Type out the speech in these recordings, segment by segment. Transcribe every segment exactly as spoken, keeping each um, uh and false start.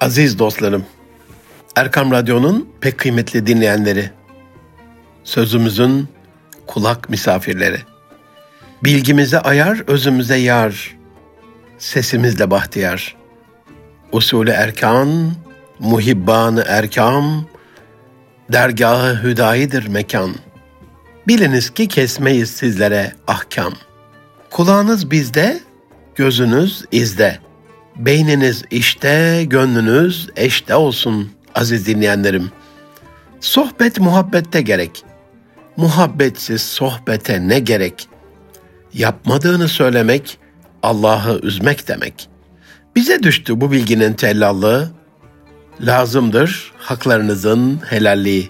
Aziz dostlarım, Erkam Radyo'nun pek kıymetli dinleyenleri, sözümüzün kulak misafirleri, bilgimize ayar, özümüze yar, sesimizle bahtiyar, usulü erkan, muhibban-ı erkam, dergâh-ı hüdayidir mekan. Biliniz ki kesmeyiz sizlere ahkam. Kulağınız bizde, gözünüz izde. Beyniniz işte, gönlünüz eşte olsun aziz dinleyenlerim. Sohbet muhabbette gerek. Muhabbetsiz sohbete ne gerek? Yapmadığını söylemek, Allah'ı üzmek demek. Bize düştü bu bilginin tellallığı. Lazımdır haklarınızın helalliği.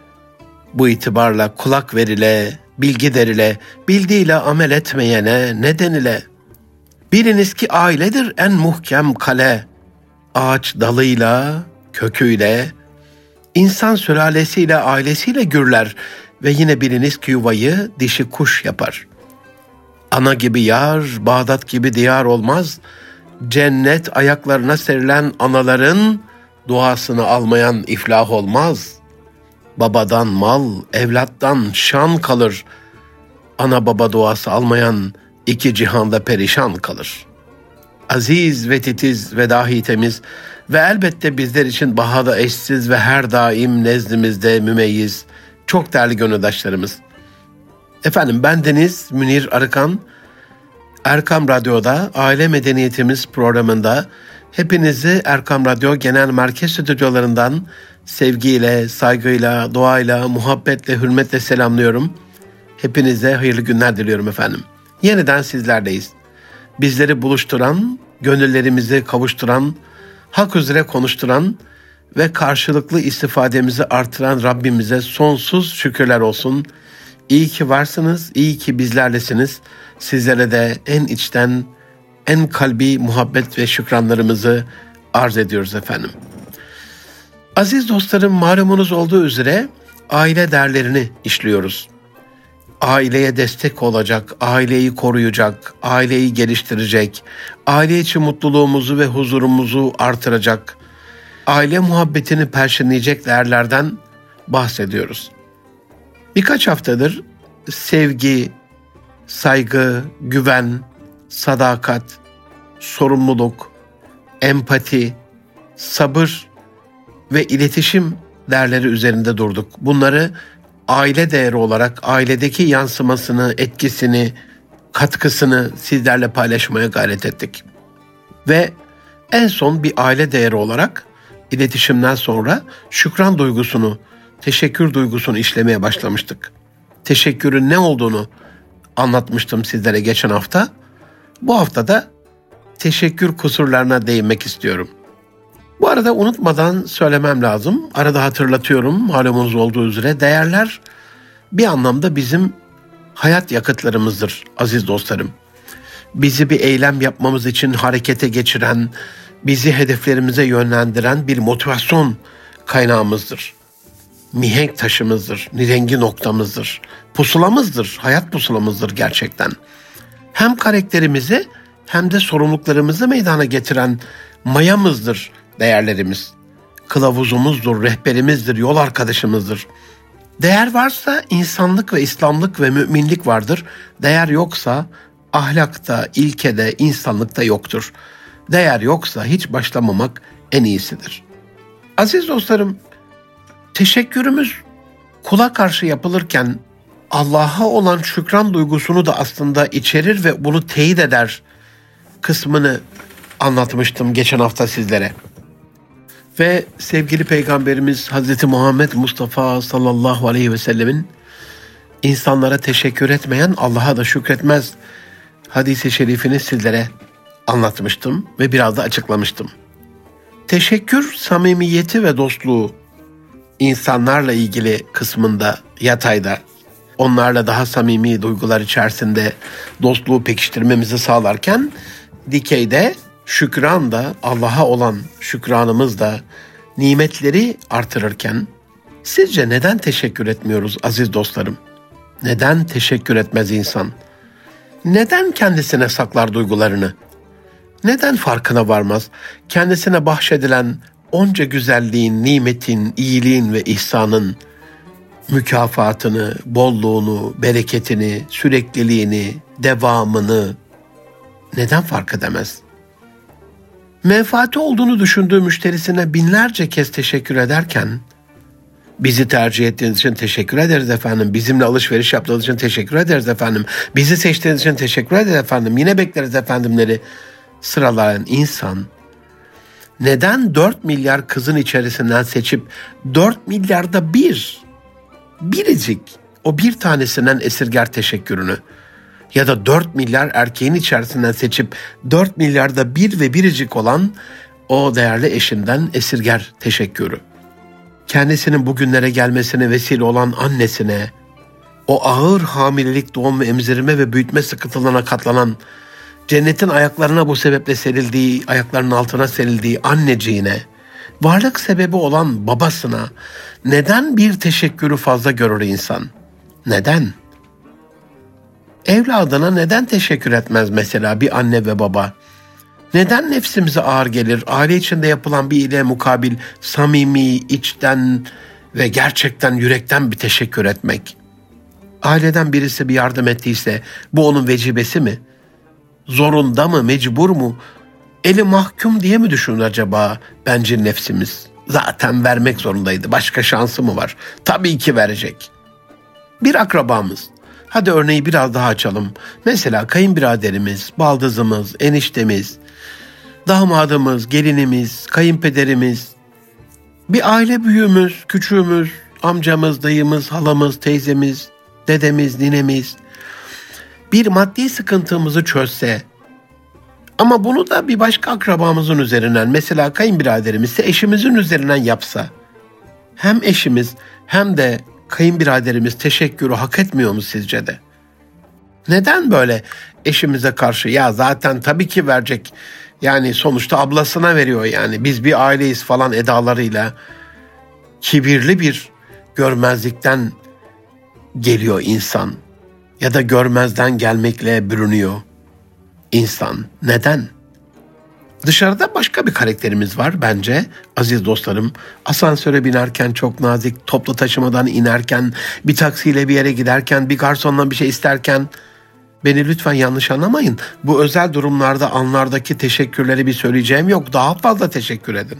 Bu itibarla kulak verile, bilgi derile, bildiğiyle amel etmeyene ne denile? Biliniz ki ailedir en muhkem kale, ağaç dalıyla, köküyle, insan sülalesiyle, ailesiyle gürler ve yine biliniz ki yuvayı dişi kuş yapar. Ana gibi yar, Bağdat gibi diyar olmaz, cennet ayaklarına serilen anaların duasını almayan iflah olmaz. Babadan mal, evlattan şan kalır, ana baba duası almayan İki cihanda perişan kalır. Aziz ve titiz ve dahi temiz ve elbette bizler için bahada eşsiz ve her daim nezdimizde mümeyyiz, çok değerli gönüldaşlarımız. Efendim bendeniz Münir Arıkan, Erkam Radyo'da Aile Medeniyetimiz programında hepinizi Erkam Radyo Genel Merkez Stüdyolarından sevgiyle, saygıyla, duayla, muhabbetle, hürmetle selamlıyorum. Hepinize hayırlı günler diliyorum efendim. Yeniden sizlerleyiz. Bizleri buluşturan, gönüllerimizi kavuşturan, hak üzere konuşturan ve karşılıklı istifademizi artıran Rabbimize sonsuz şükürler olsun. İyi ki varsınız, iyi ki bizlerlesiniz. Sizlere de en içten, en kalbi muhabbet ve şükranlarımızı arz ediyoruz efendim. Aziz dostlarım, malumunuz olduğu üzere aile değerlerini işliyoruz. Aileye destek olacak, aileyi koruyacak, aileyi geliştirecek, aile içi mutluluğumuzu ve huzurumuzu artıracak, aile muhabbetini perçinleyecek değerlerden bahsediyoruz. Birkaç haftadır sevgi, saygı, güven, sadakat, sorumluluk, empati, sabır ve iletişim değerleri üzerinde durduk. Bunları aile değeri olarak ailedeki yansımasını, etkisini, katkısını sizlerle paylaşmaya gayret ettik. Ve en son bir aile değeri olarak iletişimden sonra şükran duygusunu, teşekkür duygusunu işlemeye başlamıştık. Teşekkürün ne olduğunu anlatmıştım sizlere geçen hafta. Bu hafta da teşekkür kusurlarına değinmek istiyorum. Bu arada unutmadan söylemem lazım. Arada hatırlatıyorum, malumunuz olduğu üzere değerler bir anlamda bizim hayat yakıtlarımızdır aziz dostlarım. Bizi bir eylem yapmamız için harekete geçiren, bizi hedeflerimize yönlendiren bir motivasyon kaynağımızdır. Mihenk taşımızdır, nirengi noktamızdır, pusulamızdır, hayat pusulamızdır gerçekten. Hem karakterimizi hem de sorumluluklarımızı meydana getiren mayamızdır değerlerimiz. Kılavuzumuzdur, rehberimizdir, yol arkadaşımızdır. Değer varsa insanlık ve İslamlık ve müminlik vardır. Değer yoksa ahlakta, ilkede, insanlıkta yoktur. Değer yoksa hiç başlamamak en iyisidir. Aziz dostlarım, teşekkürümüz kula karşı yapılırken Allah'a olan şükran duygusunu da aslında içerir ve bunu teyit eder kısmını anlatmıştım geçen hafta sizlere. Ve sevgili Peygamberimiz Hazreti Muhammed Mustafa sallallahu aleyhi ve sellemin insanlara teşekkür etmeyen Allah'a da şükretmez hadis-i şerifini sizlere anlatmıştım ve biraz da açıklamıştım. Teşekkür, samimiyeti ve dostluğu insanlarla ilgili kısmında, yatayda, onlarla daha samimi duygular içerisinde dostluğu pekiştirmemizi sağlarken, dikeyde şükran da, Allah'a olan şükranımız da nimetleri artırırken, sizce neden teşekkür etmiyoruz aziz dostlarım? Neden teşekkür etmez insan? Neden kendisine saklar duygularını? Neden farkına varmaz? Kendisine bahşedilen onca güzelliğin, nimetin, iyiliğin ve ihsanın mükafatını, bolluğunu, bereketini, sürekliliğini, devamını neden fark edemez? Menfaati olduğunu düşündüğü müşterisine binlerce kez teşekkür ederken, bizi tercih ettiğiniz için teşekkür ederiz efendim, bizimle alışveriş yaptığınız için teşekkür ederiz efendim, bizi seçtiğiniz için teşekkür ederiz efendim, yine bekleriz efendimleri sıralayan insan, neden dört milyar kızın içerisinden seçip dört milyarda bir, biricik o bir tanesinden esirger teşekkürünü? Ya da dört milyar erkeğin içerisinden seçip dört milyarda bir ve biricik olan o değerli eşinden esirger teşekkürü. Kendisinin bugünlere gelmesine vesile olan annesine, o ağır hamilelik, doğum ve emzirme ve büyütme sıkıntılarına katlanan, cennetin ayaklarına bu sebeple serildiği, ayaklarının altına serildiği anneciğine, varlık sebebi olan babasına neden bir teşekkürü fazla görür insan? Neden? Evladına neden teşekkür etmez mesela bir anne ve baba? Neden nefsimize ağır gelir? Aile içinde yapılan bir iyiliğe mukabil samimi, içten ve gerçekten yürekten bir teşekkür etmek. Aileden birisi bir yardım ettiyse bu onun vecibesi mi? Zorunda mı, mecbur mu? Eli mahkum diye mi düşünür acaba bencil nefsimiz? Zaten vermek zorundaydı. Başka şansı mı var? Tabii ki verecek. Bir akrabamız. Hadi örneği biraz daha açalım. Mesela kayınbiraderimiz, baldızımız, eniştemiz, damadımız, gelinimiz, kayınpederimiz, bir aile büyüğümüz, küçüğümüz, amcamız, dayımız, halamız, teyzemiz, dedemiz, ninemiz bir maddi sıkıntımızı çözse, ama bunu da bir başka akrabamızın üzerinden, mesela kayınbiraderimizse eşimizin üzerinden yapsa, hem eşimiz hem de kayınbiraderimiz teşekkürü hak etmiyor mu sizce de? Neden böyle eşimize karşı, ya zaten tabii ki verecek, yani sonuçta ablasına veriyor, yani biz bir aileyiz falan edalarıyla kibirli bir görmezlikten geliyor insan ya da görmezden gelmekle bürünüyor insan. Neden? Dışarıda başka bir karakterimiz var bence aziz dostlarım. Asansöre binerken çok nazik, toplu taşımadan inerken, bir taksiyle bir yere giderken, bir garsondan bir şey isterken, beni lütfen yanlış anlamayın. Bu özel durumlarda, anlardaki teşekkürleri bir söyleyeceğim yok. Daha fazla teşekkür edin.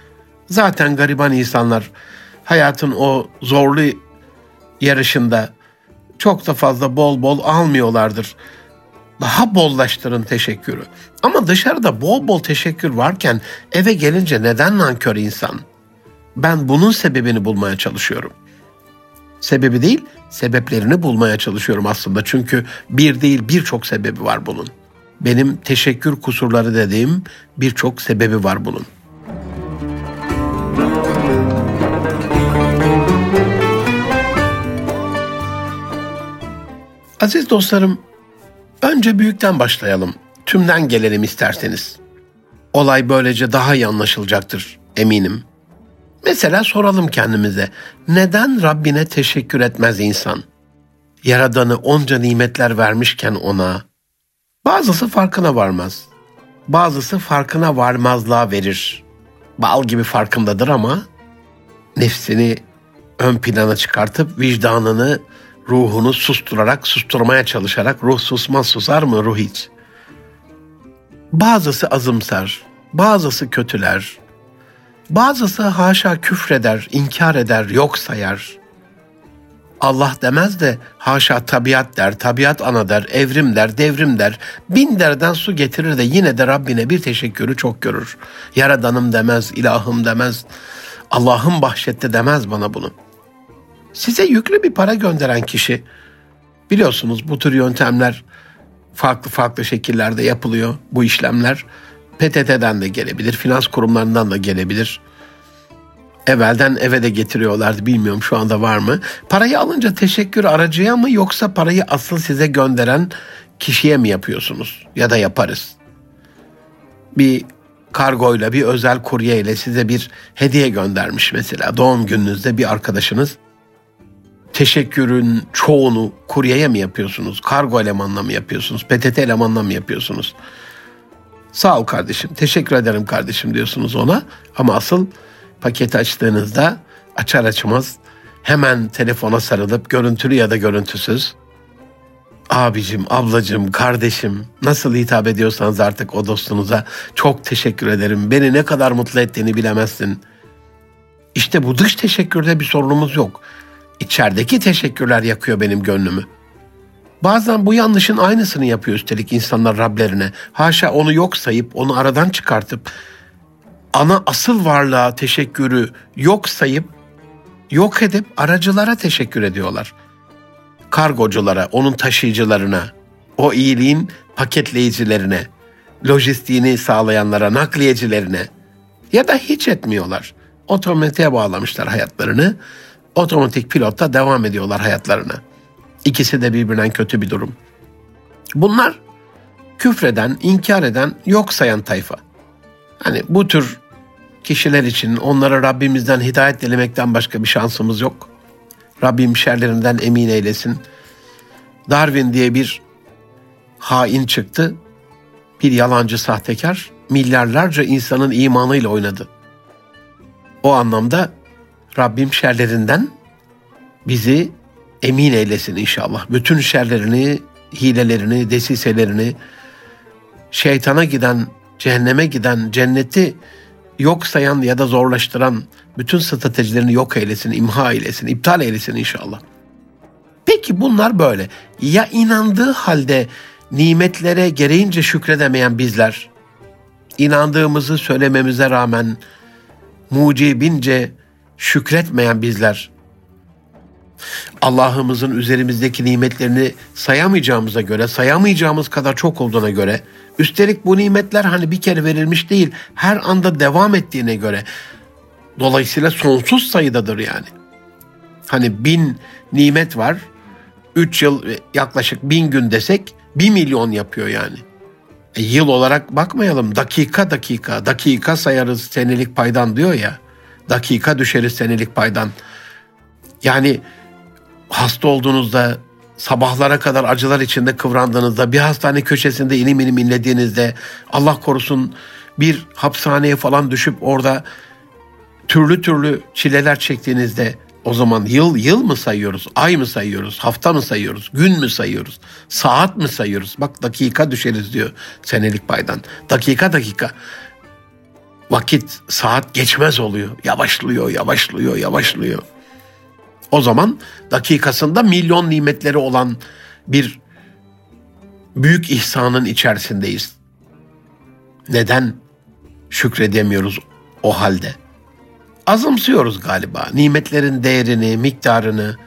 Zaten gariban insanlar hayatın o zorlu yarışında çok da fazla bol bol almıyorlardır. Daha bollaştırın teşekkürü. Ama dışarıda bol bol teşekkür varken eve gelince neden nankör insan? Ben bunun sebebini bulmaya çalışıyorum. Sebebi değil, sebeplerini bulmaya çalışıyorum aslında. Çünkü bir değil birçok sebebi var bunun. Benim teşekkür kusurları dediğim birçok sebebi var bunun. Aziz dostlarım, önce büyükten başlayalım. Tümden gelelim isterseniz. Olay böylece daha iyi anlaşılacaktır eminim. Mesela soralım kendimize, neden Rabbine teşekkür etmez insan? Yaradanı onca nimetler vermişken ona, bazısı farkına varmaz, bazısı farkına varmazlığa verir. Bal gibi farkındadır ama nefsini ön plana çıkartıp vicdanını, ruhunu susturarak, susturmaya çalışarak, ruh susmaz susar mı ruh hiç? Bazısı azımsar, bazısı kötüler, bazısı haşa küfreder, inkar eder, yok sayar. Allah demez de haşa tabiat der, tabiat ana der, evrim der, devrim der, bin derden su getirir de yine de Rabbine bir teşekkürü çok görür. Yaradanım demez, ilahım demez, Allah'ım bahşetti demez bana bunu. Size yüklü bir para gönderen kişi, biliyorsunuz bu tür yöntemler farklı farklı şekillerde yapılıyor bu işlemler. P T T'den de gelebilir, finans kurumlarından da gelebilir. Evvelden eve de getiriyorlardı, bilmiyorum şu anda var mı? Parayı alınca teşekkür aracıya mı yoksa parayı asıl size gönderen kişiye mi yapıyorsunuz? Ya da yaparız. Bir kargoyla, bir özel kuryeyle size bir hediye göndermiş mesela. Doğum gününüzde bir arkadaşınız. Teşekkürün çoğunu kuryeye mi yapıyorsunuz? Kargo elemanla mı yapıyorsunuz? P T T elemanla mı yapıyorsunuz? Sağ ol kardeşim, teşekkür ederim kardeşim diyorsunuz ona. Ama asıl paketi açtığınızda açar açmaz hemen telefona sarılıp görüntülü ya da görüntüsüz abicim, ablacım, kardeşim nasıl hitap ediyorsanız artık o dostunuza çok teşekkür ederim. Beni ne kadar mutlu ettiğini bilemezsin. İşte bu dış teşekkürde bir sorunumuz yok. İçerideki teşekkürler yakıyor benim gönlümü. Bazen bu yanlışın aynısını yapıyor üstelik insanlar Rablerine. Haşa onu yok sayıp, onu aradan çıkartıp, ana asıl varlığa teşekkürü yok sayıp, yok edip aracılara teşekkür ediyorlar. Kargoculara, onun taşıyıcılarına, o iyiliğin paketleyicilerine, lojistiğini sağlayanlara, nakliyecilerine ya da hiç etmiyorlar. Otomatiğe bağlamışlar hayatlarını, otomatik pilotta devam ediyorlar hayatlarına. İkisi de birbirinden kötü bir durum. Bunlar küfreden, inkar eden, yok sayan tayfa. Hani bu tür kişiler için onlara Rabbimizden hidayet dilemekten başka bir şansımız yok. Rabbim şerlerinden emin eylesin. Darwin diye bir hain çıktı. Bir yalancı sahtekar milyarlarca insanın imanıyla oynadı. O anlamda Rabbim şerlerinden bizi emin eylesin inşallah. Bütün şerlerini, hilelerini, desiselerini, şeytana giden, cehenneme giden, cenneti yok sayan ya da zorlaştıran bütün stratejilerini yok eylesin, imha eylesin, iptal eylesin inşallah. Peki bunlar böyle. Ya inandığı halde nimetlere gereğince şükredemeyen bizler, inandığımızı söylememize rağmen mucibince şükretmeyen bizler, Allah'ımızın üzerimizdeki nimetlerini sayamayacağımıza göre, sayamayacağımız kadar çok olduğuna göre, üstelik bu nimetler hani bir kere verilmiş değil, her anda devam ettiğine göre, dolayısıyla sonsuz sayıdadır yani. Hani bin nimet var, üç yıl yaklaşık bin gün desek, bir milyon yapıyor yani. E, yıl olarak bakmayalım, dakika dakika, dakika sayarız senelik paydan diyor ya, dakika düşeriz senelik paydan. Yani hasta olduğunuzda, sabahlara kadar acılar içinde kıvrandığınızda, bir hastane köşesinde inim inim inlediğinizde, Allah korusun bir hapishaneye falan düşüp orada türlü türlü çileler çektiğinizde, o zaman yıl yıl mı sayıyoruz, ay mı sayıyoruz, hafta mı sayıyoruz, gün mü sayıyoruz, saat mi sayıyoruz? Bak dakika düşeriz diyor senelik paydan. Dakika dakika. Vakit, saat geçmez oluyor. Yavaşlıyor, yavaşlıyor, yavaşlıyor. O zaman dakikasında milyon nimetleri olan bir büyük ihsanın içerisindeyiz. Neden şükredemiyoruz o halde? Azımsıyoruz galiba. Nimetlerin değerini, miktarını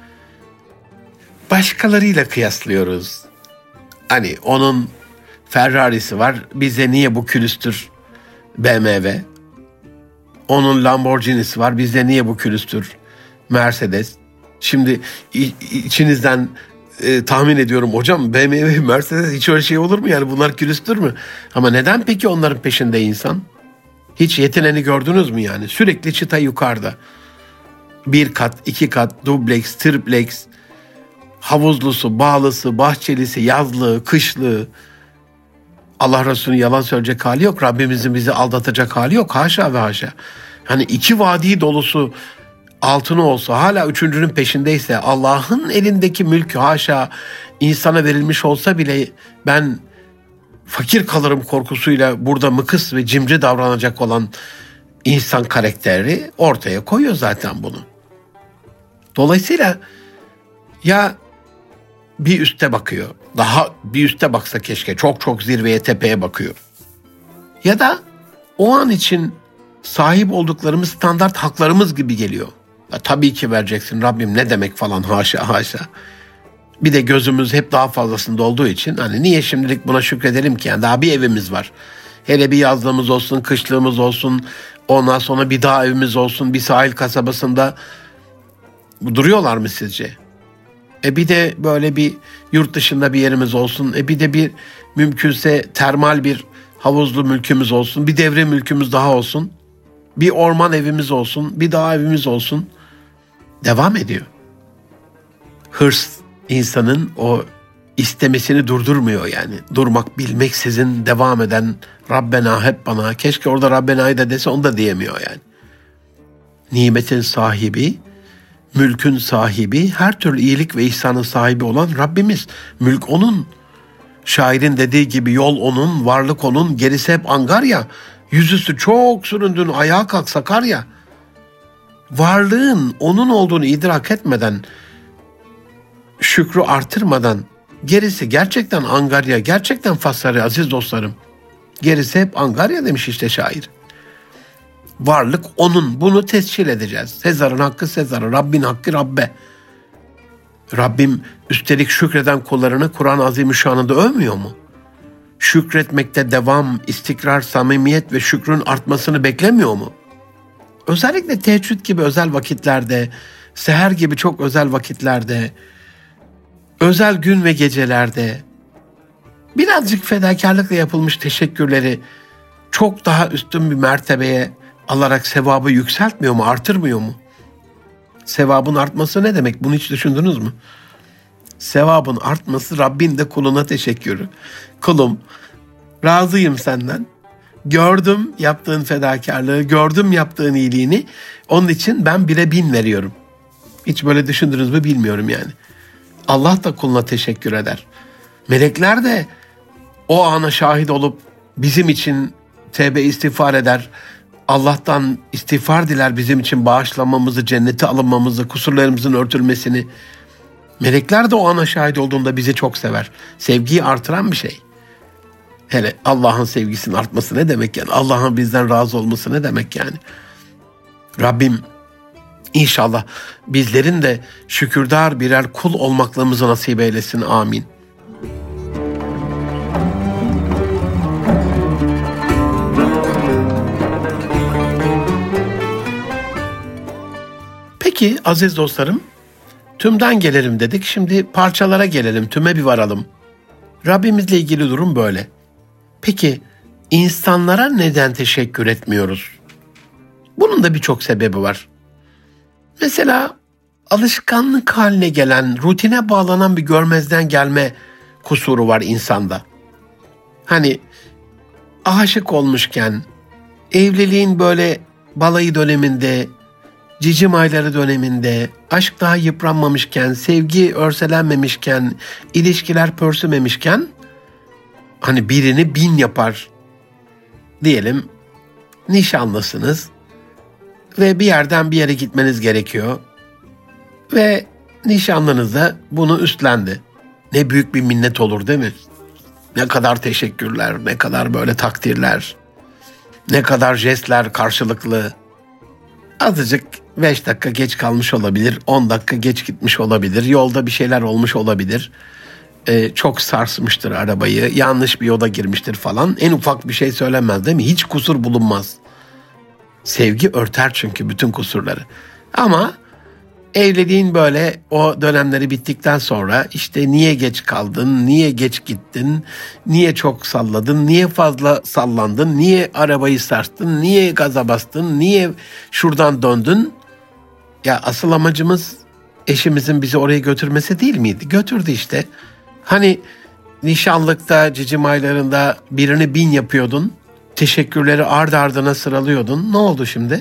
başkalarıyla kıyaslıyoruz. Hani onun Ferrari'si var, bize niye bu külüstür B M W? Onun Lamborghini'si var, bize niye bu külüstür Mercedes? Şimdi içinizden e, tahmin ediyorum, hocam B M W, Mercedes hiç öyle şey olur mu yani, bunlar külüstür mü? Ama neden peki onların peşinde insan? Hiç yetineni gördünüz mü yani? Sürekli çıta yukarıda. Bir kat, iki kat, dubleks, triplex, havuzlusu, bağlısı, bahçelisi, yazlığı, kışlığı. Allah Resulü'nün yalan söyleyecek hali yok. Rabbimizin bizi aldatacak hali yok. Haşa ve haşa. Hani iki vadi dolusu altını olsa, hala üçüncünün peşindeyse, Allah'ın elindeki mülkü haşa insana verilmiş olsa bile ben fakir kalırım korkusuyla burada mıkıs ve cimri davranacak olan insan karakteri ortaya koyuyor zaten bunu. Dolayısıyla ya bir üste bakıyor, daha bir üste baksa keşke, çok çok zirveye, tepeye bakıyor. Ya da o an için sahip olduklarımız standart haklarımız gibi geliyor. Ya tabii ki vereceksin Rabbim, ne demek falan, haşa haşa. Bir de gözümüz hep daha fazlasında olduğu için hani niye şimdilik buna şükredelim ki? Yani daha bir evimiz var. Hele bir yazlığımız olsun, kışlığımız olsun, ondan sonra bir daha evimiz olsun, bir sahil kasabasında. Duruyorlar mı sizce? E bir de böyle bir yurt dışında bir yerimiz olsun. E bir de bir mümkünse termal bir havuzlu mülkümüz olsun. Bir devre mülkümüz daha olsun. Bir orman evimiz olsun. Bir dağ evimiz olsun. Devam ediyor. Hırs insanın o istemesini durdurmuyor yani. Durmak bilmeksizin devam eden Rabbena hep bana. Keşke orada Rabbena'yı da dese, onu da diyemiyor yani. Nimetin sahibi, mülkün sahibi, her türlü iyilik ve ihsanın sahibi olan Rabbimiz. Mülk onun. Şairin dediği gibi yol onun, varlık onun, gerisi hep angarya. Yüzüstü çok süründün, ayağa kalk Sakarya. Varlığın onun olduğunu idrak etmeden, şükrü artırmadan, gerisi gerçekten angarya, gerçekten fasarı aziz dostlarım. Gerisi hep angarya demiş işte şair. Varlık onun, bunu tescil edeceğiz. Sezar'ın hakkı Sezar'a, Rabbin hakkı Rabbe. Rabbim üstelik şükreden kullarını Kur'an-ı Azimüşşan'ında övmüyor mu? Şükretmekte devam, istikrar, samimiyet ve şükrün artmasını beklemiyor mu? Özellikle teheccüd gibi özel vakitlerde, seher gibi çok özel vakitlerde, özel gün ve gecelerde birazcık fedakarlıkla yapılmış teşekkürleri çok daha üstün bir mertebeye alarak sevabı yükseltmiyor mu, artırmıyor mu? Sevabın artması ne demek? Bunu hiç düşündünüz mü? Sevabın artması Rabbin de kuluna teşekkürü. Kulum, razıyım senden. Gördüm yaptığın fedakarlığı, gördüm yaptığın iyiliğini. Onun için ben bire bin veriyorum. Hiç böyle düşündünüz mü bilmiyorum yani. Allah da kuluna teşekkür eder. Melekler de o ana şahit olup bizim için tevbe istiğfar eder. Allah'tan istiğfar diler bizim için bağışlanmamızı, cennete alınmamızı, kusurlarımızın örtülmesini. Melekler de o ana şahit olduğunda bizi çok sever. Sevgiyi artıran bir şey. Hele Allah'ın sevgisinin artması ne demek yani? Allah'ın bizden razı olması ne demek yani? Rabbim İnşallah bizlerin de şükürdar birer kul olmaklığımızı nasip eylesin. Amin. Peki aziz dostlarım, tümden gelelim dedik. Şimdi parçalara gelelim, tüme bir varalım. Rabbimizle ilgili durum böyle. Peki insanlara neden teşekkür etmiyoruz? Bunun da birçok sebebi var. Mesela alışkanlık haline gelen, rutine bağlanan bir görmezden gelme kusuru var insanda. Hani aşık olmuşken, evliliğin böyle balayı döneminde, cicim ayları döneminde, aşk daha yıpranmamışken, sevgi örselenmemişken, ilişkiler pörsümemişken, hani birini bin yapar. Diyelim nişanlısınız ve bir yerden bir yere gitmeniz gerekiyor ve nişanlınız da bunu üstlendi. Ne büyük bir minnet olur değil mi? Ne kadar teşekkürler, ne kadar böyle takdirler, ne kadar jestler karşılıklı. Azıcık beş dakika geç kalmış olabilir, on dakika geç gitmiş olabilir, yolda bir şeyler olmuş olabilir. Ee, çok sarsmıştır arabayı, yanlış bir yola girmiştir falan. En ufak bir şey söylenmez değil mi? Hiç kusur bulunmaz. Sevgi örter çünkü bütün kusurları. Ama evliliğin böyle o dönemleri bittikten sonra işte niye geç kaldın, niye geç gittin, niye çok salladın, niye fazla sallandın, niye arabayı sarstın, niye gaza bastın, niye şuradan döndün? Ya asıl amacımız eşimizin bizi oraya götürmesi değil miydi? Götürdü işte. Hani nişanlıkta, cicim aylarında birini bin yapıyordun, teşekkürleri ard ardına sıralıyordun. Ne oldu şimdi?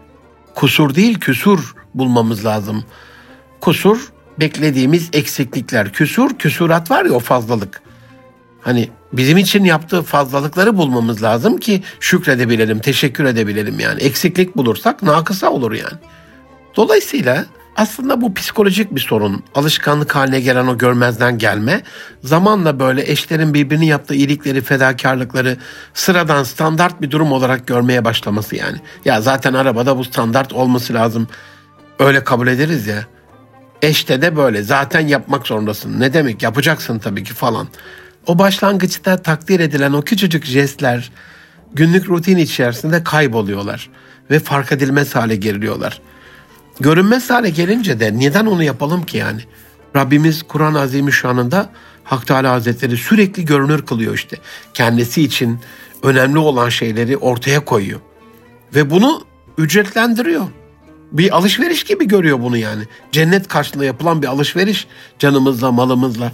Kusur değil, küsur bulmamız lazım. Kusur, beklediğimiz eksiklikler. Küsur, küsurat var ya, o fazlalık. Hani bizim için yaptığı fazlalıkları bulmamız lazım ki şükredebilelim, teşekkür edebilelim yani. Eksiklik bulursak nakısa olur yani. Dolayısıyla aslında bu psikolojik bir sorun. Alışkanlık haline gelen o görmezden gelme, zamanla böyle eşlerin birbirini yaptığı iyilikleri, fedakarlıkları sıradan, standart bir durum olarak görmeye başlaması yani. Ya zaten arabada bu standart olması lazım. Öyle kabul ederiz ya. Eşte de böyle zaten yapmak zorundasın. Ne demek? Yapacaksın tabii ki falan. O başlangıçta takdir edilen o küçücük jestler günlük rutin içerisinde kayboluyorlar ve fark edilmez hale geliyorlar. Görünmez hale gelince de neden onu yapalım ki yani? Rabbimiz Kur'an-ı Azimüşşan'ında Hak Teâlâ Hazretleri sürekli görünür kılıyor işte. Kendisi için önemli olan şeyleri ortaya koyuyor. Ve bunu ücretlendiriyor. Bir alışveriş gibi görüyor bunu yani. Cennet karşılığında yapılan bir alışveriş, canımızla, malımızla.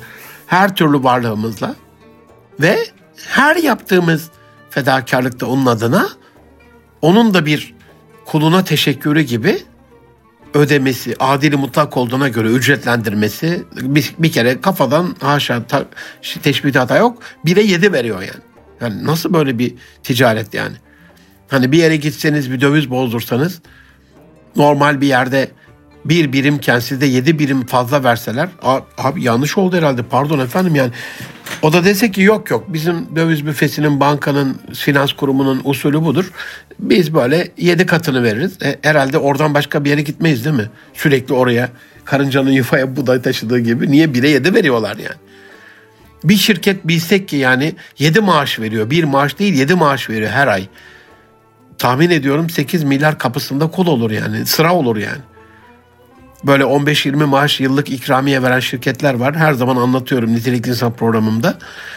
her türlü varlığımızla ve her yaptığımız fedakarlıkta onun adına onun da bir kuluna teşekkürü gibi ödemesi, adil mutlak olduğuna göre ücretlendirmesi, bir, bir kere kafadan haşa ta, teşbihte hata yok, bire yedi veriyor yani. Yani nasıl böyle bir ticaret yani? Hani bir yere gitseniz bir döviz bozdursanız normal bir yerde bir birimken sizde yedi birim fazla verseler, abi yanlış oldu herhalde, pardon efendim yani. O da dese ki yok yok bizim döviz büfesinin, bankanın, finans kurumunun usulü budur. Biz böyle yedi katını veririz. E, herhalde oradan başka bir yere gitmeyiz değil mi? Sürekli oraya karıncanın yufaya buğday taşıdığı gibi niye bire yedi veriyorlar yani? Bir şirket bilsek ki yani yedi maaş veriyor. Bir maaş değil yedi maaş veriyor her ay. Tahmin ediyorum sekiz milyar kapısında kul olur yani. Sıra olur yani. Böyle on beş yirmi maaş yıllık ikramiye veren şirketler var. Her zaman anlatıyorum Nitelikli İnsan programımda.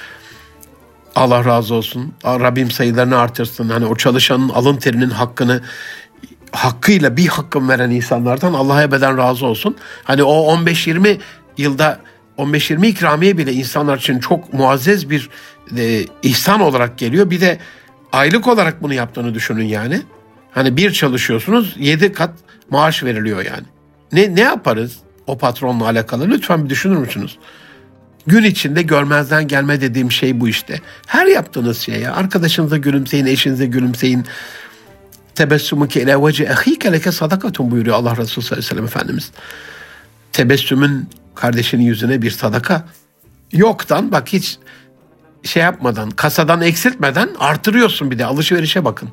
Allah razı olsun. Rabbim sayılarını artırsın. Hani o çalışanın alın terinin hakkını hakkıyla bir hakkın veren insanlardan Allah'a ebeden razı olsun. Hani o on beş yirmi yılda on beş yirmi ikramiye bile insanlar için çok muazzez bir e, ihsan olarak geliyor. Bir de aylık olarak bunu yaptığını düşünün yani. Hani bir çalışıyorsunuz yedi kat maaş veriliyor yani. Ne ne yaparız o patronla alakalı? Lütfen bir düşünür müsünüz? Gün içinde görmezden gelme dediğim şey bu işte. Her yaptığınız şeye arkadaşınıza gülümseyin, eşinize gülümseyin. Tebessümüke ile vece ehike leke sadakatun buyuruyor Allah Resulü sallallahu aleyhi ve sellem Efendimiz. Tebessümün kardeşinin yüzüne bir sadaka. Yoktan bak hiç şey yapmadan, kasadan eksiltmeden artırıyorsun bir de. Alışverişe bakın.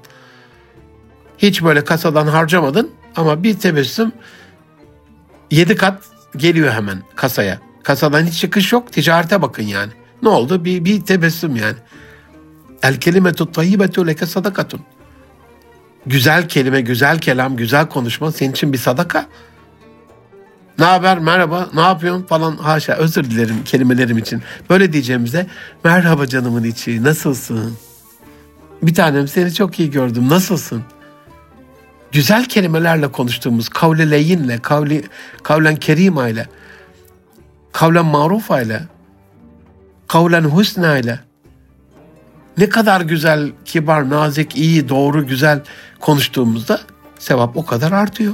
Hiç böyle kasadan harcamadın ama bir tebessüm yedi kat geliyor hemen kasaya. Kasadan hiç çıkış yok. Ticarete bakın yani. Ne oldu? Bir, bir tebessüm yani. El kelimetu tayyibetu leke sadakatun. Güzel kelime, güzel kelam, güzel konuşma senin için bir sadaka. Ne haber, merhaba, ne yapıyorsun falan, haşa, özür dilerim kelimelerim için. Böyle diyeceğimizde merhaba canımın içi, nasılsın? Bir tanem seni çok iyi gördüm, nasılsın? Güzel kelimelerle konuştuğumuz kavle leyinle, kavli, kavlen kerima ile, kavlen marufa ile, kavlen husna ile ne kadar güzel, kibar, nazik, iyi, doğru, güzel konuştuğumuzda sevap o kadar artıyor.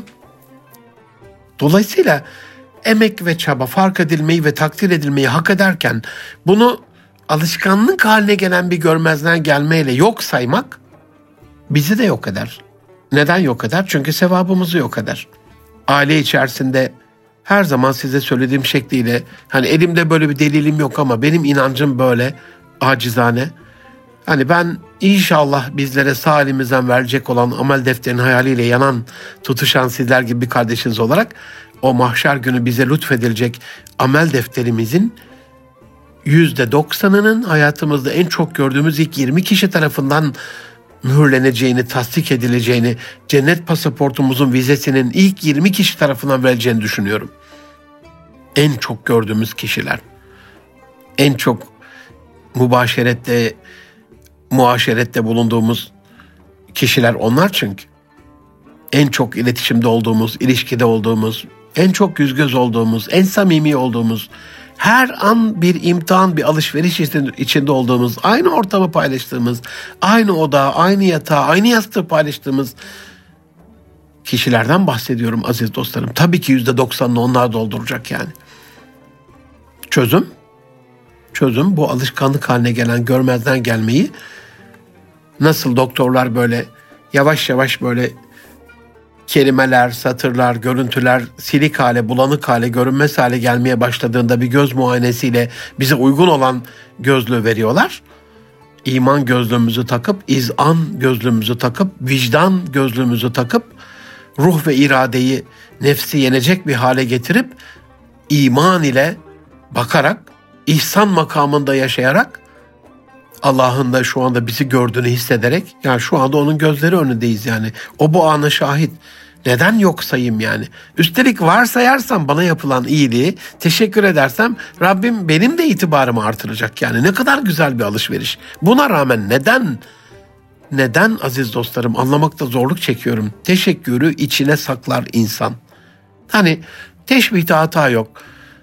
Dolayısıyla emek ve çaba fark edilmeyi ve takdir edilmeyi hak ederken bunu alışkanlık haline gelen bir görmezden gelmeyle yok saymak bizi de yok eder. Neden yok eder? Çünkü sevabımızı yok eder. Aile içerisinde her zaman size söylediğim şekliyle, hani elimde böyle bir delilim yok ama benim inancım böyle acizane. Hani ben inşallah bizlere sağ elimizden verecek olan amel defterinin hayaliyle yanan, tutuşan sizler gibi bir kardeşiniz olarak o mahşer günü bize lütfedilecek amel defterimizin yüzde doksanının hayatımızda en çok gördüğümüz ilk yirmi kişi tarafından mühürleneceğini, tasdik edileceğini, cennet pasaportumuzun vizesinin ilk yirmi kişi tarafından verileceğini düşünüyorum. En çok gördüğümüz kişiler, en çok mübaşerette, muaşerette bulunduğumuz kişiler onlar çünkü. En çok iletişimde olduğumuz, ilişkide olduğumuz, en çok yüz göz olduğumuz, en samimi olduğumuz, her an bir imtihan, bir alışveriş içinde olduğumuz, aynı ortamı paylaştığımız, aynı oda, aynı yatağı, aynı yastığı paylaştığımız kişilerden bahsediyorum aziz dostlarım. Tabii ki yüzde doksanını onlar dolduracak yani. Çözüm? Çözüm bu alışkanlık haline gelen görmezden gelmeyi, nasıl doktorlar böyle yavaş yavaş böyle kelimeler, satırlar, görüntüler silik hale, bulanık hale, görünmez hale gelmeye başladığında bir göz muayenesiyle bize uygun olan gözlüğü veriyorlar. İman gözlüğümüzü takıp, izan gözlüğümüzü takıp, vicdan gözlüğümüzü takıp, ruh ve iradeyi nefsi yenecek bir hale getirip, iman ile bakarak, ihsan makamında yaşayarak, Allah'ın da şu anda bizi gördüğünü hissederek, ya şu anda onun gözleri önündeyiz yani. O bu ana şahit. Neden yok sayayım yani? Üstelik varsayarsam bana yapılan iyiliği, teşekkür edersem Rabbim benim de itibarımı artıracak yani. Ne kadar güzel bir alışveriş. Buna rağmen neden, neden aziz dostlarım anlamakta zorluk çekiyorum. Teşekkürü içine saklar insan. Hani teşbihte hata yok.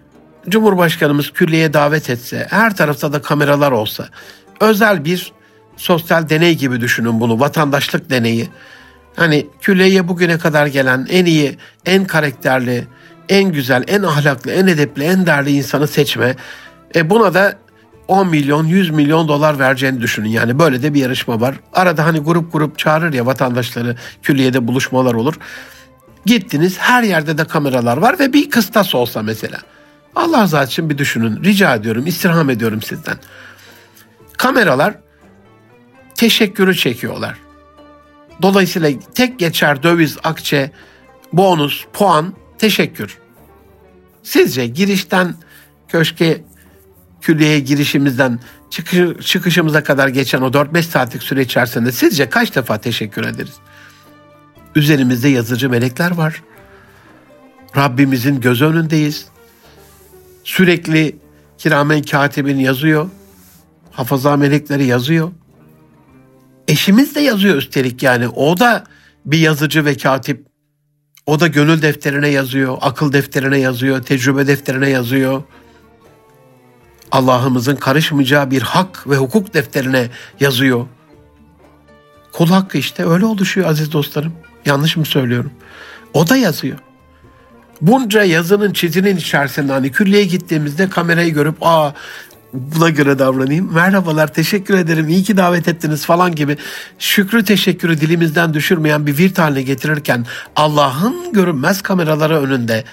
Cumhurbaşkanımız külliyeye davet etse, her tarafta da kameralar olsa, özel bir sosyal deney gibi düşünün bunu, vatandaşlık deneyi. Hani külliyeye bugüne kadar gelen en iyi, en karakterli, en güzel, en ahlaklı, en edepli, en değerli insanı seçme. E buna da on milyon, yüz milyon dolar vereceğini düşünün. Yani böyle de bir yarışma var. Arada hani grup grup çağırır ya vatandaşları, külliyede buluşmalar olur. Gittiniz, her yerde de kameralar var ve bir kıstas olsa mesela. Allah razı için bir düşünün. Rica ediyorum, istirham ediyorum sizden. Kameralar teşekkürü çekiyorlar. Dolayısıyla tek geçer döviz, akçe, bonus, puan, teşekkür. Sizce girişten köşke, külliyeye girişimizden çıkış, çıkışımıza kadar geçen o dört beş saatlik süre içerisinde sizce kaç defa teşekkür ederiz? Üzerimizde yazıcı melekler var. Rabbimizin göz önündeyiz. Sürekli kiramen katibin yazıyor. Hafaza melekleri yazıyor. Eşimiz de yazıyor üstelik yani. O da bir yazıcı ve katip. O da gönül defterine yazıyor, akıl defterine yazıyor, tecrübe defterine yazıyor. Allah'ımızın karışmayacağı bir hak ve hukuk defterine yazıyor. Kul hakkı işte öyle oluşuyor aziz dostlarım. Yanlış mı söylüyorum? O da yazıyor. Bunca yazının çizinin içerisinde hani külliyeye gittiğimizde kamerayı görüp aa buna göre davranayım. Merhabalar, teşekkür ederim, iyi ki davet ettiniz falan gibi şükrü teşekkürü dilimizden düşürmeyen bir virt haline getirirken Allah'ın görünmez kameraları önünde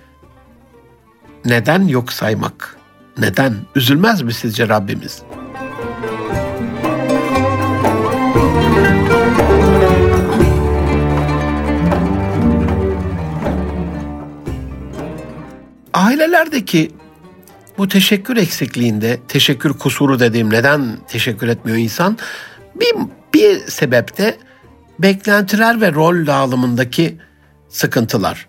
neden yok saymak? Neden? Üzülmez mi sizce Rabbimiz? Ailelerdeki bu teşekkür eksikliğinde, teşekkür kusuru dediğim neden teşekkür etmiyor insan? Bir, bir sebep de beklentiler ve rol dağılımındaki sıkıntılar.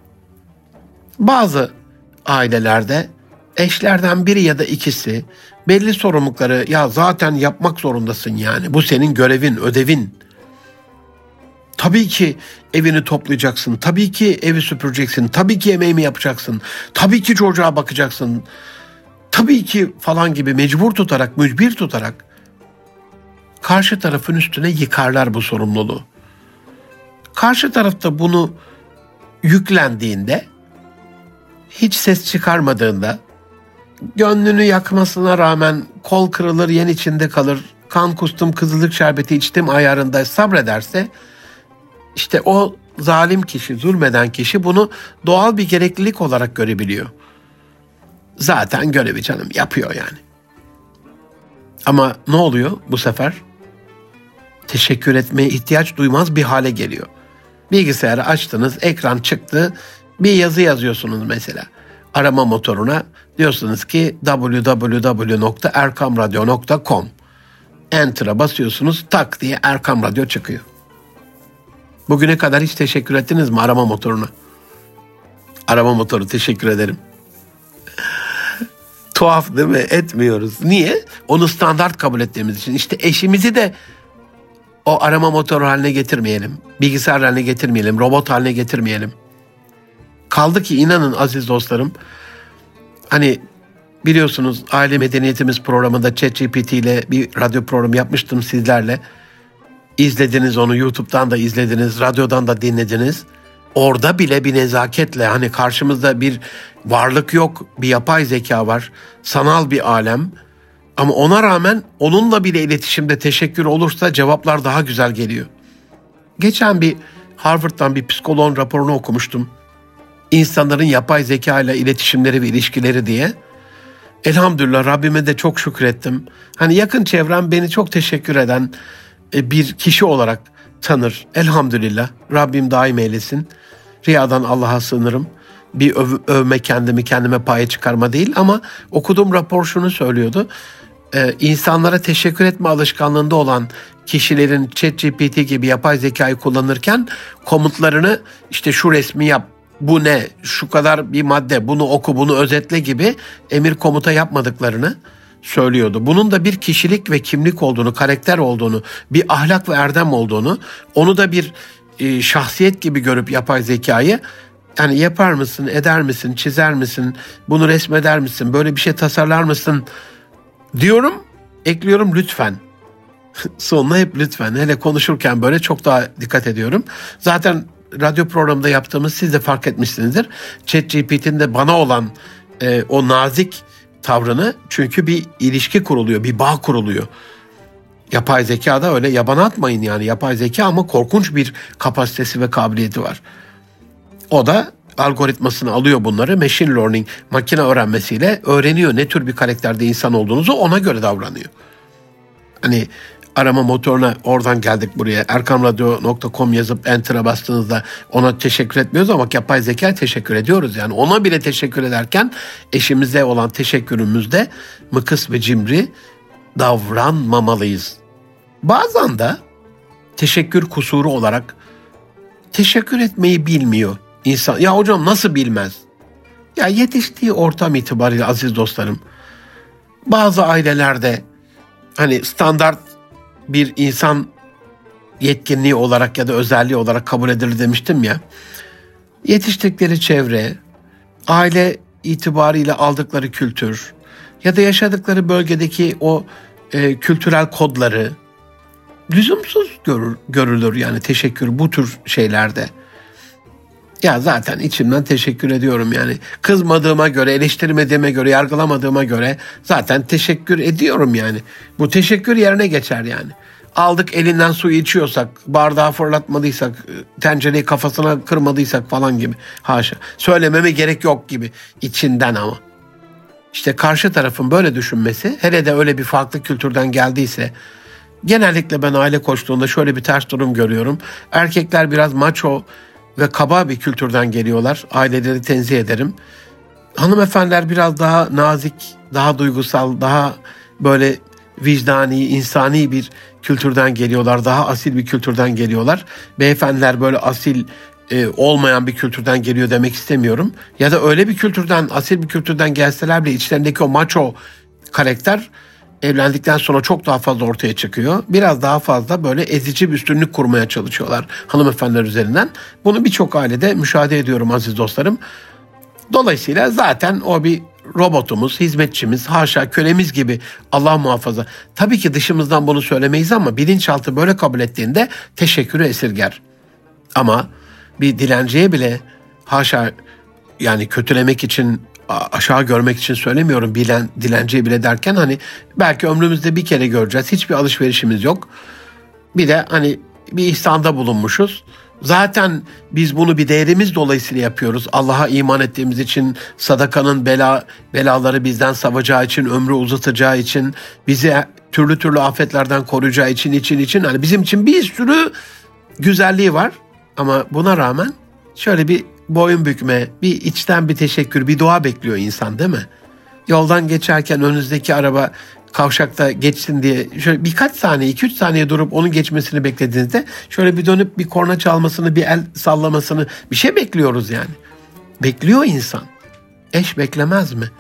Bazı ailelerde eşlerden biri ya da ikisi belli sorumlulukları ya zaten yapmak zorundasın yani bu senin görevin, ödevin. Tabii ki evini toplayacaksın, tabii ki evi süpüreceksin, tabii ki yemeğimi yapacaksın, tabii ki çocuğa bakacaksın, tabii ki falan gibi mecbur tutarak, mücbir tutarak karşı tarafın üstüne yıkarlar bu sorumluluğu. Karşı tarafta bunu yüklendiğinde, hiç ses çıkarmadığında, gönlünü yakmasına rağmen kol kırılır, yen içinde kalır, kan kustum, kızılık şerbeti içtim ayarında sabrederse, İşte o zalim kişi, zulmeden kişi bunu doğal bir gereklilik olarak görebiliyor. Zaten görevi canım yapıyor yani. Ama ne oluyor bu sefer? Teşekkür etmeye ihtiyaç duymaz bir hale geliyor. Bilgisayarı açtınız, ekran çıktı, bir yazı yazıyorsunuz mesela. Arama motoruna diyorsunuz ki double-u double-u double-u nokta erkam radyo nokta com. Enter'a basıyorsunuz, tak diye Erkam Radyo çıkıyor. Bugüne kadar hiç teşekkür ettiniz mi arama motoruna? Arama motoru teşekkür ederim. Tuhaf değil mi? Etmiyoruz. Niye? Onu standart kabul ettiğimiz için. İşte eşimizi de o arama motoru haline getirmeyelim. Bilgisayar haline getirmeyelim. Robot haline getirmeyelim. Kaldı ki inanın aziz dostlarım, hani biliyorsunuz Aile Medeniyetimiz programında ChatGPT ile bir radyo programı yapmıştım sizlerle. İzlediniz onu, YouTube'dan da izlediniz, radyodan da dinlediniz. Orada bile bir nezaketle, hani karşımızda bir varlık yok, bir yapay zeka var, sanal bir alem. Ama ona rağmen onunla bile iletişimde teşekkür olursa cevaplar daha güzel geliyor. Geçen bir Harvard'dan bir psikoloğun raporunu okumuştum. İnsanların yapay zeka ile iletişimleri ve ilişkileri diye. Elhamdülillah Rabbime de çok şükrettim. Hani yakın çevrem beni çok teşekkür eden bir kişi olarak tanır. Elhamdülillah. Rabbim daim eylesin. Riyadan Allah'a sığınırım. Bir öv, övme kendimi, kendime paya çıkarma değil ama okuduğum rapor şunu söylüyordu. Ee, insanlara teşekkür etme alışkanlığında olan kişilerin ChatGPT gibi yapay zekayı kullanırken komutlarını işte şu resmi yap, bu ne, şu kadar bir madde, bunu oku, bunu özetle gibi emir komuta yapmadıklarını söylüyordu. Bunun da bir kişilik ve kimlik olduğunu, karakter olduğunu, bir ahlak ve erdem olduğunu, onu da bir e, şahsiyet gibi görüp yapay zekayı Yani yapar mısın, eder misin, çizer misin, bunu resmeder misin, böyle bir şey tasarlar mısın diyorum, ekliyorum lütfen. Sonuna hep lütfen. Hele konuşurken böyle çok daha dikkat ediyorum. Zaten radyo programında yaptığımız siz de fark etmişsinizdir. ChatGPT'nin de bana olan e, o nazik tavrını, çünkü bir ilişki kuruluyor, bir bağ kuruluyor. Yapay zeka da öyle, yabana atmayın yani, yapay zeka ama korkunç bir kapasitesi ve kabiliyeti var. O da algoritmasını alıyor bunları, machine learning, makine öğrenmesiyle öğreniyor ne tür bir karakterde insan olduğunuzu, ona göre davranıyor. Hani arama motoruna oradan geldik buraya, erkam radyo nokta com yazıp enter'a bastığınızda ona teşekkür etmiyoruz ama yapay zekaya teşekkür ediyoruz. Yani ona bile teşekkür ederken eşimize olan teşekkürümüzde mıkıs ve cimri davranmamalıyız. Bazen de teşekkür kusuru olarak teşekkür etmeyi bilmiyor insan. Ya hocam nasıl bilmez? Ya yetiştiği ortam itibariyle aziz dostlarım, bazı ailelerde hani standart bir insan yetkinliği olarak ya da özelliği olarak kabul edilir demiştim ya. Yetiştikleri çevre, aile itibariyle aldıkları kültür ya da yaşadıkları bölgedeki o e, kültürel kodları lüzumsuz görür, görülür yani teşekkür bu tür şeylerde. Ya zaten içimden teşekkür ediyorum yani. Kızmadığıma göre, eleştirmediğime göre, yargılamadığıma göre zaten teşekkür ediyorum yani. Bu teşekkür yerine geçer yani. Aldık elinden suyu içiyorsak, bardağı fırlatmadıysak, tencereyi kafasına kırmadıysak falan gibi. Haşa. Söylememe gerek yok gibi. İçinden ama. İşte karşı tarafın böyle düşünmesi, hele de öyle bir farklı kültürden geldiyse, genellikle ben aile koçluğunda şöyle bir ters durum görüyorum. Erkekler biraz maço ve kaba bir kültürden geliyorlar. Aileleri tenzih ederim. Hanımefendiler biraz daha nazik, daha duygusal, daha böyle vicdani, insani bir kültürden geliyorlar. Daha asil bir kültürden geliyorlar. Beyefendiler böyle asil e, olmayan bir kültürden geliyor demek istemiyorum. Ya da öyle bir kültürden, asil bir kültürden gelseler bile içlerindeki o maço karakter evlendikten sonra çok daha fazla ortaya çıkıyor. Biraz daha fazla böyle ezici bir üstünlük kurmaya çalışıyorlar hanımefendiler üzerinden. Bunu birçok ailede müşahede ediyorum aziz dostlarım. Dolayısıyla zaten o bir robotumuz, hizmetçimiz, haşa kölemiz gibi, Allah muhafaza. Tabii ki dışımızdan bunu söylemeyiz ama bilinçaltı böyle kabul ettiğinde teşekkürü esirger. Ama bir dilenciye bile haşa yani kötülemek için, aşağı görmek için söylemiyorum, bilen dilenciye bile derken hani belki ömrümüzde bir kere göreceğiz. Hiçbir alışverişimiz yok. Bir de hani bir ihsanda bulunmuşuz. Zaten biz bunu bir değerimiz dolayısıyla yapıyoruz. Allah'a iman ettiğimiz için, sadakanın bela belaları bizden savacağı için, ömrü uzatacağı için, bizi türlü türlü afetlerden koruyacağı için, için için hani bizim için bir sürü güzelliği var. Ama buna rağmen şöyle bir boyun bükme, bir içten bir teşekkür, bir dua bekliyor insan değil mi? Yoldan geçerken önünüzdeki araba kavşakta geçsin diye şöyle birkaç saniye, iki üç saniye durup onun geçmesini beklediğinizde şöyle bir dönüp bir korna çalmasını, bir el sallamasını, bir şey bekliyoruz yani. Bekliyor insan. Eş beklemez mi?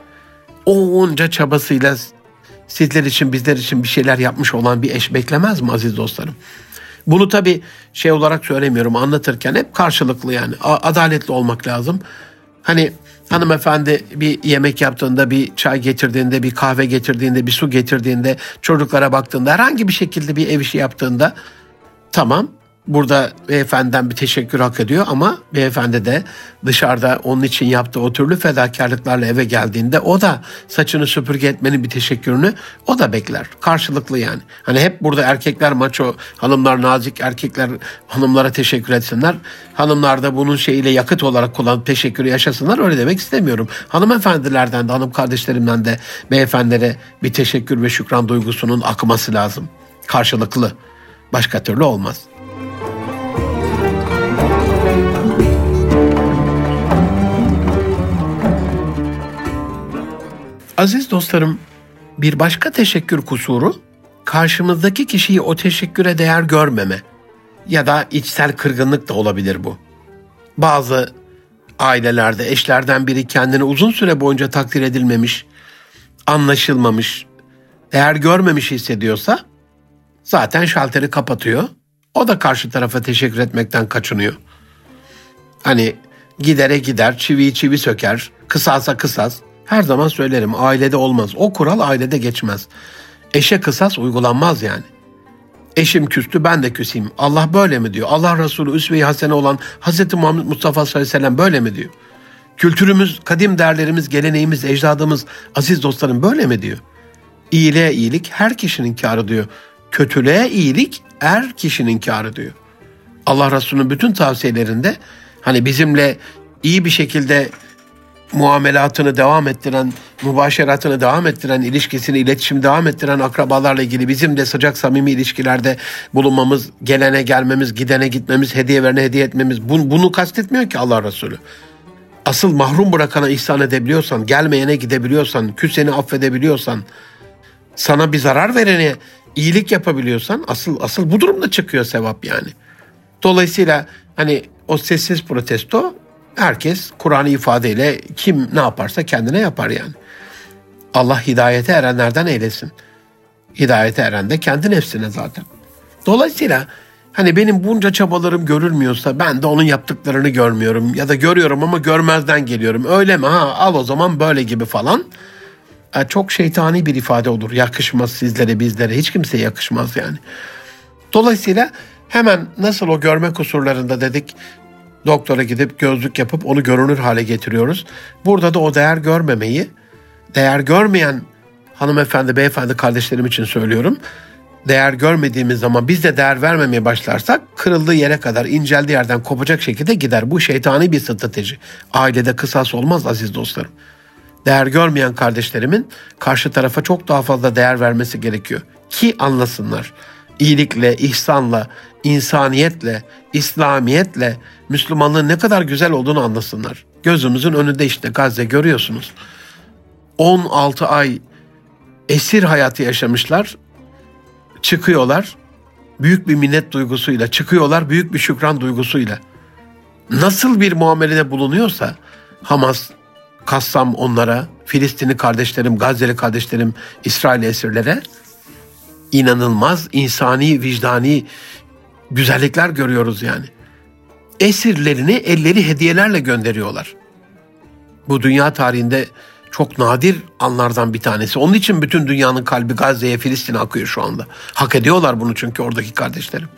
O onca çabasıyla sizler için, bizler için bir şeyler yapmış olan bir eş beklemez mi aziz dostlarım? Bunu tabii şey olarak söylemiyorum, anlatırken hep karşılıklı yani adaletli olmak lazım. Hani hanımefendi bir yemek yaptığında, bir çay getirdiğinde, bir kahve getirdiğinde, bir su getirdiğinde, çocuklara baktığında, herhangi bir şekilde bir ev işi yaptığında tamam, burada beyefendiden bir teşekkür hak ediyor ama beyefendi de dışarıda onun için yaptığı o türlü fedakarlıklarla eve geldiğinde o da saçını süpürge etmenin bir teşekkürünü o da bekler. Karşılıklı yani. Hani hep burada erkekler maço, hanımlar nazik, erkekler hanımlara teşekkür etsinler. Hanımlar da bunun şeyiyle yakıt olarak kullanıp teşekkürü yaşasınlar. Öyle demek istemiyorum. Hanımefendilerden de, hanım kardeşlerimden de beyefendilere bir teşekkür ve şükran duygusunun akması lazım. Karşılıklı. Başka türlü olmaz. Aziz dostlarım, bir başka teşekkür kusuru, karşımızdaki kişiyi o teşekküre değer görmeme ya da içsel kırgınlık da olabilir bu. Bazı ailelerde eşlerden biri kendini uzun süre boyunca takdir edilmemiş, anlaşılmamış, değer görmemiş hissediyorsa zaten şalteri kapatıyor. O da karşı tarafa teşekkür etmekten kaçınıyor. Hani Gidere gider, çiviyi çivi söker, kısasa kısas. Her zaman söylerim, ailede olmaz. O kural ailede geçmez. Eşe kısas uygulanmaz yani. Eşim küstü, ben de küseyim. Allah böyle mi diyor? Allah Resulü üsve-i hasene olan Hazreti Muhammed Mustafa sallallahu aleyhi ve sellem böyle mi diyor? Kültürümüz, kadim değerlerimiz, geleneğimiz, ecdadımız, aziz dostlarım böyle mi diyor? İyiliğe iyilik her kişinin kârı diyor. Kötülüğe iyilik er kişinin kârı diyor. Allah Resulü'nün bütün tavsiyelerinde hani bizimle iyi bir şekilde muamelatını devam ettiren, mübaşeratını devam ettiren, ilişkisini, iletişim devam ettiren akrabalarla ilgili bizim de sıcak samimi ilişkilerde bulunmamız, gelene gelmemiz, gidene gitmemiz, hediye verene hediye etmemiz, bunu, bunu kastetmiyor ki Allah Resulü. Asıl mahrum bırakana ihsan edebiliyorsan, gelmeyene gidebiliyorsan, küseni affedebiliyorsan, sana bir zarar verene iyilik yapabiliyorsan asıl asıl bu durumda çıkıyor sevap yani. Dolayısıyla hani o sessiz protesto herkes Kur'an-ı ifadeyle kim ne yaparsa kendine yapar yani. Allah hidayete erenlerden eylesin. Hidayete eren de kendi nefsine zaten. Dolayısıyla hani benim bunca çabalarım görülmüyorsa ben de onun yaptıklarını görmüyorum ya da görüyorum ama görmezden geliyorum. Öyle mi? Ha al o zaman böyle gibi falan. Çok şeytani bir ifade olur. Yakışmaz sizlere, bizlere. Hiç kimseye yakışmaz yani. Dolayısıyla hemen nasıl o görme kusurlarında dedik, doktora gidip gözlük yapıp onu görünür hale getiriyoruz. Burada da o değer görmemeyi, değer görmeyen hanımefendi, beyefendi kardeşlerim için söylüyorum. Değer görmediğimiz zaman biz de değer vermemeye başlarsak kırıldığı yere kadar, inceldiği yerden kopacak şekilde gider. Bu şeytani bir strateji. Ailede kısas olmaz aziz dostlarım. Değer görmeyen kardeşlerimin karşı tarafa çok daha fazla değer vermesi gerekiyor. Ki anlasınlar. İyilikle, ihsanla, insaniyetle, İslamiyetle Müslümanlığın ne kadar güzel olduğunu anlasınlar. Gözümüzün önünde işte Gazze görüyorsunuz. on altı ay esir hayatı yaşamışlar. Çıkıyorlar. Büyük bir minnet duygusuyla çıkıyorlar. Büyük bir şükran duygusuyla. Nasıl bir muamelede bulunuyorsa Hamas, Kassam onlara, Filistinli kardeşlerim, Gazze'li kardeşlerim, İsrail esirlere inanılmaz insani, vicdani güzellikler görüyoruz yani. Esirlerini elleri hediyelerle gönderiyorlar. Bu dünya tarihinde çok nadir anlardan bir tanesi. Onun için bütün dünyanın kalbi Gazze'ye, Filistin'e akıyor şu anda. Hak ediyorlar bunu çünkü oradaki kardeşlerim.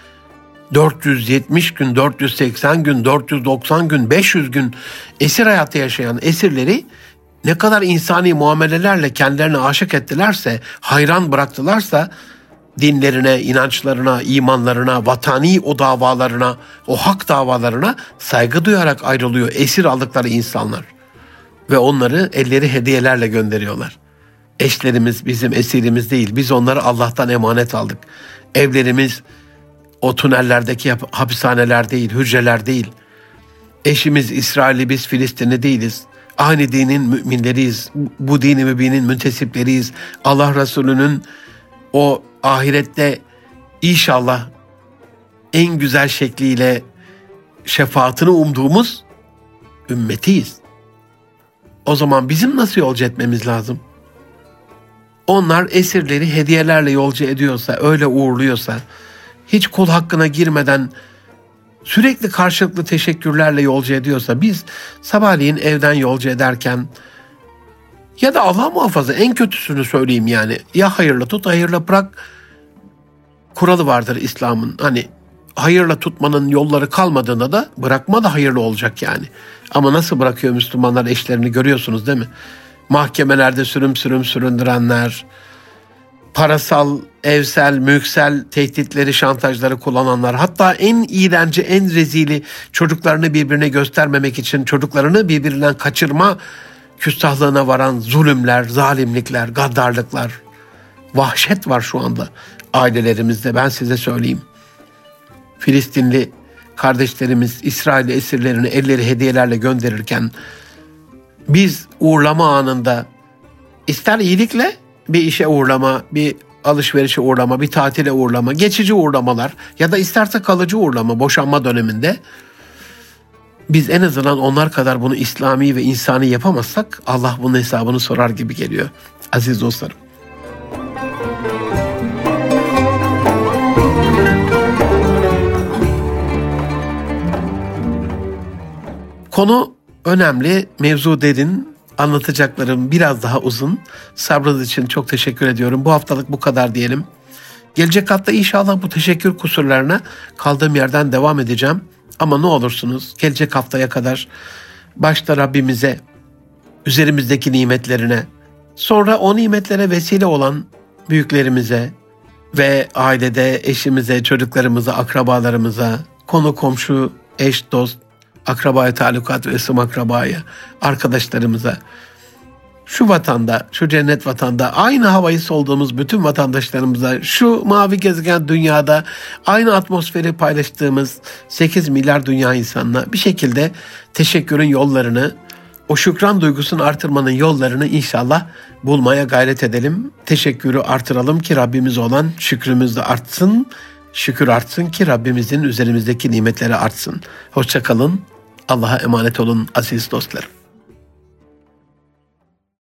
dört yüz yetmiş gün, dört yüz seksen gün, dört yüz doksan gün, beş yüz gün esir hayatı yaşayan esirleri ne kadar insani muamelelerle kendilerine aşık ettilerse, hayran bıraktılarsa dinlerine, inançlarına, imanlarına, vatani o davalarına, o hak davalarına saygı duyarak ayrılıyor esir aldıkları insanlar. Ve onları elleri hediyelerle gönderiyorlar. Eşlerimiz bizim esirimiz değil, biz onları Allah'tan emanet aldık. Evlerimiz o tünellerdeki hapishaneler değil, hücreler değil. Eşimiz İsrailli, biz Filistinli değiliz. Aynı dinin müminleriyiz. Bu dini mübinin müntesipleriyiz. Allah Resulü'nün o ahirette inşallah en güzel şekliyle şefaatini umduğumuz ümmetiyiz. O zaman bizim nasıl yolcu etmemiz lazım? Onlar esirleri hediyelerle yolcu ediyorsa, öyle uğurluyorsa, hiç kul hakkına girmeden sürekli karşılıklı teşekkürlerle yolcu ediyorsa, biz sabahleyin evden yolcu ederken ya da Allah muhafaza en kötüsünü söyleyeyim yani, ya hayırla tut, hayırla bırak kuralı vardır İslam'ın. Hani hayırla tutmanın yolları kalmadığında da bırakma da hayırlı olacak yani. Ama nasıl bırakıyor Müslümanlar eşlerini görüyorsunuz değil mi? Mahkemelerde sürüm sürüm süründürenler, parasal, evsel, mülksel tehditleri, şantajları kullananlar, hatta en iğrenci, en rezili çocuklarını birbirine göstermemek için çocuklarını birbirinden kaçırma küstahlığına varan zulümler, zalimlikler, gaddarlıklar, vahşet var şu anda ailelerimizde, ben size söyleyeyim. Filistinli kardeşlerimiz İsrail esirlerini elleri hediyelerle gönderirken biz uğurlama anında ister iyilikle bir işe uğurlama, bir alışverişe uğurlama, bir tatile uğurlama, geçici uğurlamalar ya da isterse kalıcı uğurlama boşanma döneminde biz en azından onlar kadar bunu İslami ve insani yapamazsak Allah bunun hesabını sorar gibi geliyor aziz dostlarım. Konu önemli, mevzu derin, anlatacaklarım biraz daha uzun. Sabrınız için çok teşekkür ediyorum. Bu haftalık bu kadar diyelim. Gelecek hafta inşallah bu teşekkür kusurlarına kaldığım yerden devam edeceğim. Ama ne olursunuz gelecek haftaya kadar başta Rabbimize, üzerimizdeki nimetlerine, sonra o nimetlere vesile olan büyüklerimize ve ailede eşimize, çocuklarımıza, akrabalarımıza, konu komşu, eş, dost, akrabaya talukat ve ısım akrabaya, arkadaşlarımıza, şu vatanda, şu cennet vatanda aynı havayı soluduğumuz bütün vatandaşlarımıza, şu mavi gezegen dünyada aynı atmosferi paylaştığımız sekiz milyar dünya insanına bir şekilde teşekkürün yollarını, o şükran duygusunu artırmanın yollarını inşallah bulmaya gayret edelim. Teşekkürü artıralım ki Rabbimize olan şükrümüz de artsın. Şükür artsın ki Rabbimizin üzerimizdeki nimetleri artsın. Hoşça kalın. Allah'a emanet olun aziz dostlarım.